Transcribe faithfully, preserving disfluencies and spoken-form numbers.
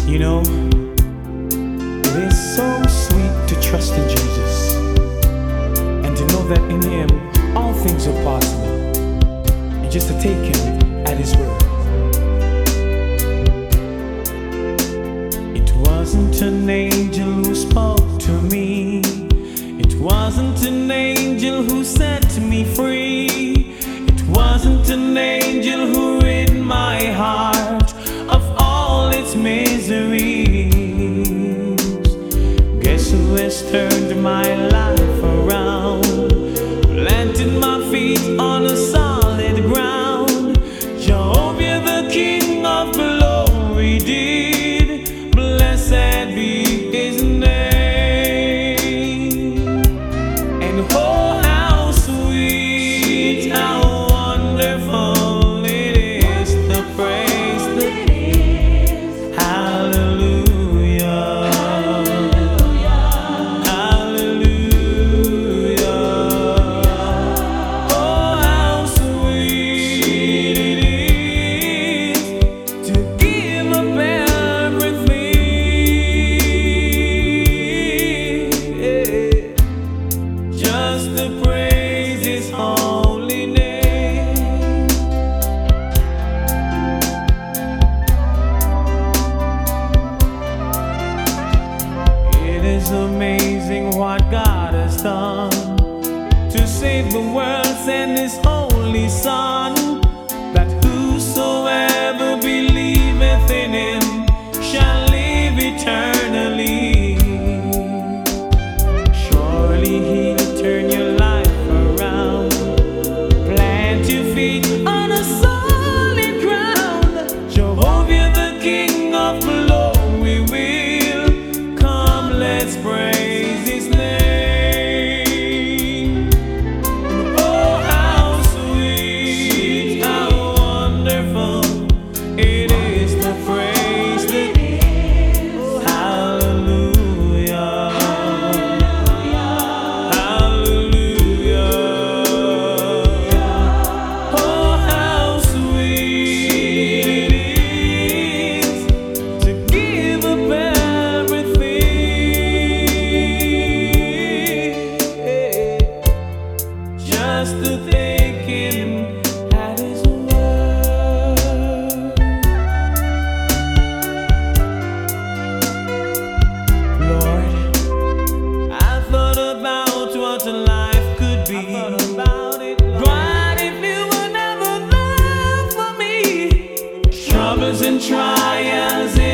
You know, it is so sweet to trust in Jesus and to know that in Him all things are possible, and just to take Him at His word. It wasn't an angel who spoke to me, it wasn't an angel who set me free, it wasn't an angel who rid my heart of all its miseries. Guess who has turned my life around, planted my feet on a solid ground? Jehovah, the King of glory, did. Blessed be His name. And oh, how sweet, how wonderful it is to praise the Hallelujah, hallelujah. Oh, how sweet it is to give up everything, yeah, just to praise His holy name. It is amazing what God has done to save the world, send His only Son, that whosoever believeth in Him shall live eternally. Surely He'll turn your life around, plant your feet on a solid ground. Jehovah, the King of glory, will come. Let's praise His name. Oh, how sweet, how wonderful it is to praise the Hallelujah, hallelujah. Oh, how sweet it is to give up everything, just to take Him at His word. Lord, I thought about what a life could be. God, if You were never there for me, troubles and trials